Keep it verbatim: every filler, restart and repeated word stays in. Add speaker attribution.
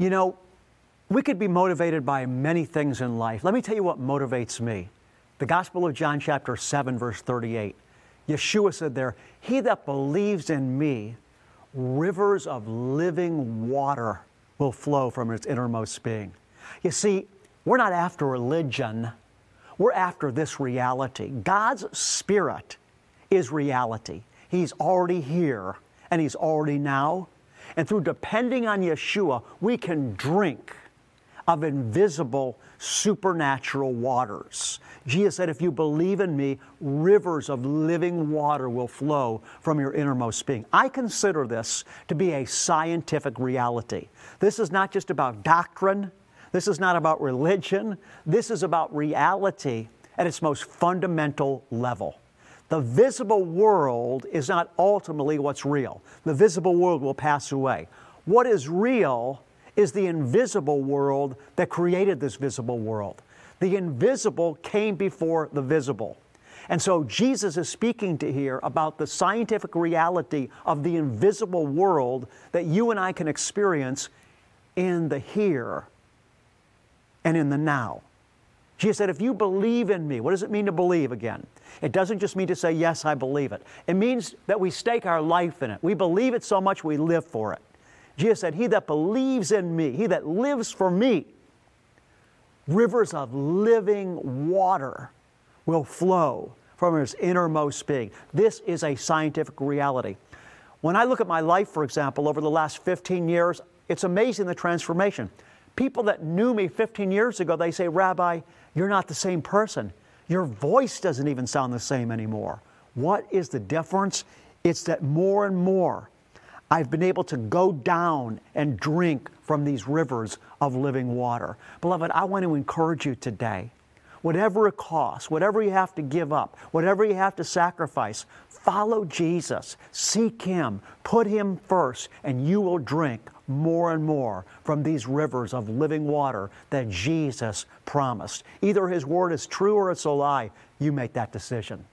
Speaker 1: You know, we could be motivated by many things in life. Let me tell you what motivates me. The Gospel of John chapter seven, verse thirty-eight. Yeshua said there, "He that believes in me, rivers of living water will flow from its innermost being." You see, we're not after religion. We're after this reality. God's Spirit is reality. He's already here, and He's already now. And through depending on Yeshua, we can drink of invisible supernatural waters. Jesus said, "If you believe in me, rivers of living water will flow from your innermost being." I consider this to be a scientific reality. This is not just about doctrine. This is not about religion. This is about reality at its most fundamental level. The visible world is not ultimately what's real. The visible world will pass away. What is real is the invisible world that created this visible world. The invisible came before the visible. And so Jesus is speaking to here about the scientific reality of the invisible world that you and I can experience in the here and in the now. Jesus said, "If you believe in me," what does it mean to believe again? It doesn't just mean to say, "Yes, I believe it." It means that we stake our life in it. We believe it so much we live for it. Jesus said, "He that believes in me, he that lives for me, rivers of living water will flow from his innermost being." This is a scientific reality. When I look at my life, for example, over the last fifteen years, it's amazing the transformation. People that knew me fifteen years ago, they say, "Rabbi, you're not the same person. Your voice doesn't even sound the same anymore." What is the difference? It's that more and more I've been able to go down and drink from these rivers of living water. Beloved, I want to encourage you today. Whatever it costs, whatever you have to give up, whatever you have to sacrifice, follow Jesus. Seek Him. Put Him first, and you will drink more and more from these rivers of living water that Jesus promised. Either His word is true or it's a lie. You make that decision.